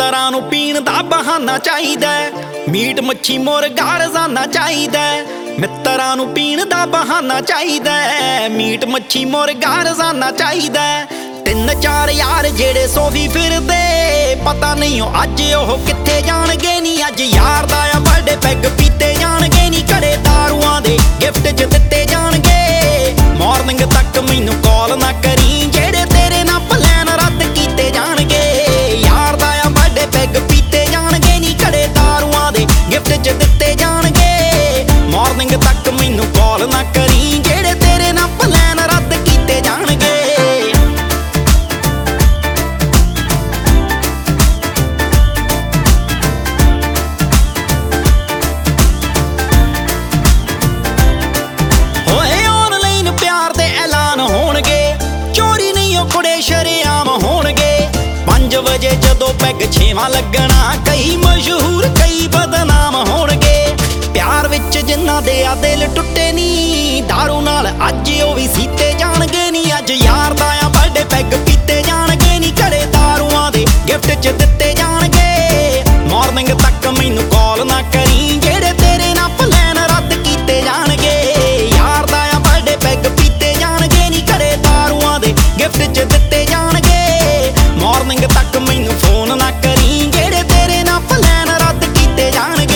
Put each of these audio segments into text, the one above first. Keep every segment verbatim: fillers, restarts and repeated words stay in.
ਮਿੱਤਰਾਂ ਨੂੰ ਪੀਣ ਦਾ ਬਹਾਨਾ ਚਾਹੀਦਾ, ਮੀਟ ਮੱਛੀ ਮੁਰਗਾ ਰੋਜ਼ਾਨਾ ਚਾਹੀਦਾ। ਮਿੱਤਰਾਂ ਨੂੰ ਪੀਣ ਦਾ ਬਹਾਨਾ ਚਾਹੀਦਾ, ਮੀਟ ਮੱਛੀ ਮੁਰਗਾ ਰੋਜ਼ਾਨਾ ਚਾਹੀਦਾ। ਤਿੰਨ ਚਾਰ ਯਾਰ ਜਿਹੜੇ ਸੋਫੀ ਫਿਰਦੇ, ਪਤਾ ਨਹੀਂ ਉਹ ਅੱਜ ਉਹ ਕਿੱਥੇ ਜਾਣਗੇ ਨੀ। ਅੱਜ ਯਾਰ ਦਾ ਆ ਬਰਥਡੇ, ਪੈਗ ਪੀਤੇ ਜਾਣਗੇ ਨੀ। ਘੜੇ ਦਾਰੂਆਂ ਦੇ ਗਿਫਟ ਚ ਦਿੱਤੇ ਜਾਣਗੇ। ਮਾਰਨਿੰਗ ਤੱਕ ਮੈਨੂੰ ਕਾਲ ਨਾ ਕਰੀ, ਜਿਹੜੇ ਤੇਰੇ ਨਾਲ ਪਲਾਨ ਰੱਦ ਕੀਤੇ ਜਾਣਗੇ। ਯਾਰ ਦਾ ਆ ਬਰਥਡੇ, ਪੈਗ ਪੀਤੇ ਜਾਣਗੇ ਨੀ। ਘੜੇ ਦਾਰੂਆਂ ਦੇ ਗਿਫਟ ਚ ਦਿੱਤੇ ਜਾਣਗੇ। ਮਾਰਨਿੰਗ ਤੱਕ ਮੈਨੂੰ ਕਾਲ ਨਾ ਕਰੀ, ਜਿਹੜੇ ਤੇਰੇ ਨਾਲ ਪਲਾਨ ਰੱਦ ਕੀਤੇ ਜਾਣਗੇ। ਕੁੜੇ ਸ਼ਰੇਆਮ ਹੋਣਗੇ ਪੰਜ ਵਜੇ ਜਦੋਂ ਪੈਗ ਛੇਵਾਂ ਲੱਗਣਾ। ਕਈ ਮਸ਼ਹੂਰ ਕਈ ਬਦਨਾਮ ਹੋਣਗੇ। ਪਿਆਰ ਵਿੱਚ ਜਿਨ੍ਹਾਂ ਦੇ ਆ ਦਿਲ ਟੁੱਟੇ ਨੀ, ਦਾਰੂ ਨਾਲ ਅੱਜ ਉਹ ਵੀ ਸੀਤੇ ਜਾਣਗੇ ਨੀ। ਅੱਜ ਯਾਰ ਦਾ ਆ ਬਰਥਡੇ, ਪੈਗ ਪੀਤੇ ਜਾਣਗੇ ਨੀ। ਘੜੇ ਦਾਰੂਆਂ ਦੇ ਗਿਫਟ ਚ ਦਿੱਤੇ ਜਾਣਗੇ। ਮਾਰਨਿੰਗ ਤੱਕ ਮੈਨੂੰ ਕਾਲ ਨਾ ਕਰੀ, ਜਿਹੜੇ ਤੇਰੇ ਨਾਲ ਪਲਾਨ ਰੱਦ ਕੀਤੇ ਜਾਣਗੇ। ਯਾਰ ਦਾ ਆ ਬਰਥਡੇ, ਪੈਗ ਪੀਤੇ ਜਾਣਗੇ ਨੀ। ਘੜੇ ਦਾਰੂਆਂ ਦੇ ਗਿਫਟ ਚ ਦਿੱਤੇ ਜਾਣਗੇ। ਮਾਰਨਿੰਗ ਤੱਕ ਮੈਨੂੰ ਫੋਨ ਨਾ ਕਰੀ, ਜਿਹੜੇ ਤੇਰੇ ਨਾਲ ਪਲਾਨ ਰੱਦ ਕੀਤੇ ਜਾਣਗੇ।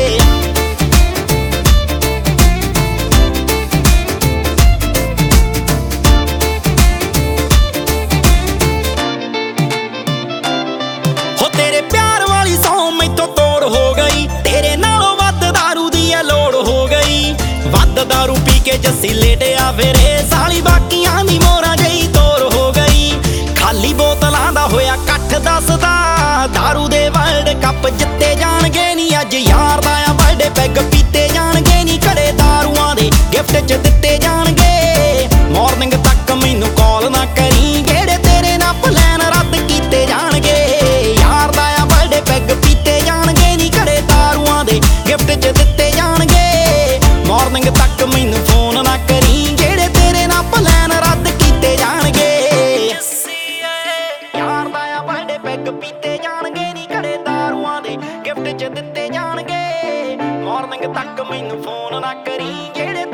ਹੋ ਤੇਰੇ ਪਿਆਰ ਵਾਲੀ ਸੌਂ ਮੈਥੋਂ ਤੋੜ ਹੋ ਗਈ, ਤੇਰੇ ਨਾਲੋਂ ਵੱਧ ਦਾਰੂ ਦੀ ਐ ਲੋੜ ਹੋ ਗਈ। ਵੱਧ ਦਾਰੂ ਪੀ ਕੇ ਜੱਸੀ ਲੇਟਿਆ ਫਿਰੇ, ਸਾਲੀ ਬਾਕੀਆਂ ਦੀ ਮੋਰਾਂ ਜਈ ਤੋਰ ਹੋ ਗਈ। ਖਾਲੀ ਬੋਤਲਾਂ ਦਾ ਹੋਇਆ ਇਕੱਠ ਦੱਸਦਾ, ਦਾਰੂ ਦੇ ਵਰਲਡ ਕੱਪ ਜਿੱਤੇ ਜਾਣਗੇ ਨੀ। ਅੱਜ ਯਾਰ ਦਾ ਆ ਬਰਥਡੇ, ਪੈਗ ਪੀਤੇ ਜਾਣਗੇ ਨੀ। ਘੜੇ ਦਾਰੂਆਂ ਦੇ ਗਿਫਟ ਚ ਦਿੱਤੇ ਜਾਣਗੇ। ਮਾਰਨਿੰਗ ਤੱਕ ਮੈਨੂੰ ਕਾਲ ਨਾ ਕਰੀ, ਜਿਹੜੇ ਤੇਰੇ ਨਾਲ ਪਲਾਨ ਰੱਦ ਕੀਤੇ ਜਾਣਗੇ। ਯਾਰ ਦਾ ਆ ਬਰਥਡੇ, ਪੈਗ ਪੀਤੇ ਜਾਣਗੇ ਨੀ। ਘੜੇ ਦਾਰੂਆਂ ਦੇ ਗਿਫਟ ਚ ਦਿੱਤੇ ਜਾਣਗੇ। ਮਾਰਨਿੰਗ ਤੱਕ ਮੈਨੂੰ ਫੋਨ ਨਾ ਕਰੀ, ਜਿਹੜੇ ਤੇਰੇ ਨਾਲ ਪਲਾਨ ਰੱਦ ਕੀਤੇ ਜਾਣਗੇ। ਯਾਰ ਦਾ ਆ ਬਰਥਡੇ, ਪੈਗ ਪੀਤੇ ਜਾਣਗੇ ਨੀ। ਘੜੇ ਦਾਰੂਆਂ ਦੇ ਗਿਫਟ ਚ ਦਿੱਤੇ ਜਾਣਗੇ। ਮਾਰਨਿੰਗ ਤੱਕ ਮੈਨੂੰ ਫੋਨ ਨਾ ਕਰੀ, ਜਿਹੜੇ